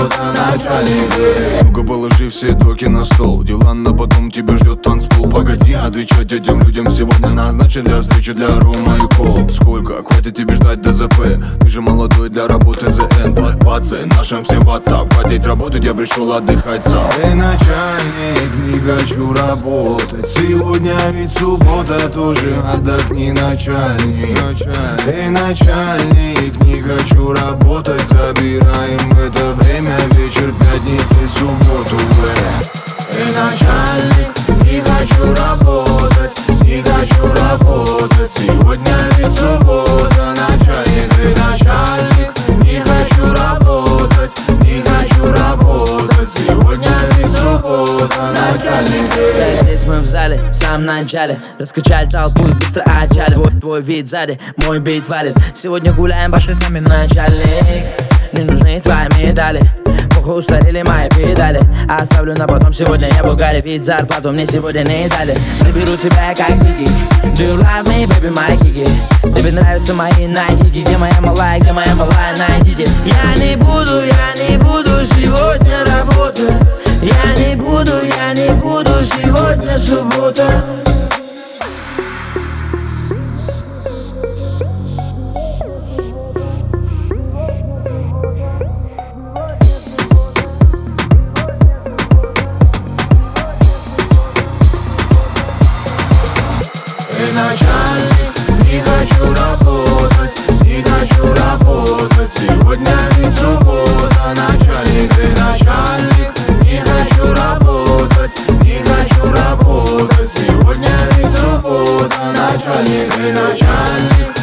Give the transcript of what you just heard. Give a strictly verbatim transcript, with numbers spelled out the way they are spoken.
суббота, начальник. Ну-ка положи все доки на стол, дела на потом, тебя ждет танцпол. Погоди отвечать этим людям, сегодня назначен для встречи для Рома и Кол. Сколько? Хватит тебе ждать до ЗП, ты же молодой для работы ЗН. Пацы, нашим всем WhatsApp, хватит работать, я пришел отдыхать сам. Эй, начальник, не хочу работать, сегодня ведь суббота, тоже отдохни, начальник. Эй, начальник, не хочу работать, забираем это время, вечер пятницы, субботу. Эй, начальник, не хочу работать, не хочу работать, сегодня ведь суббота, начальник. Эй, начальник, не хочу работать, не хочу работать, сегодня ведь суббота, начальник. Здесь мы в зале, в самом начале, раскачали толпу и быстро отчали. Твой, твой вид сзади, мой бит валит. Сегодня гуляем, пошли с нами, начальник. Не нужны твои медали, похуй, устарели мои педали. Оставлю на потом, сегодня я в угаре, ведь зарплату мне сегодня не дали. Заберу тебя как Ники. Do you love me, baby, my кики? Тебе нравятся мои найкики? Где моя малая, где моя малая, найдите. Я не буду, я не буду сегодня работать. Я не буду, я не буду, сегодня суббота. Эй, начальник, не хочу работать, не хочу работать, сегодня ведь суббота, начальник. Эй, начальник, не хочу работать, не хочу работать, сегодня ведь суббота, начальник. Эй, начальник.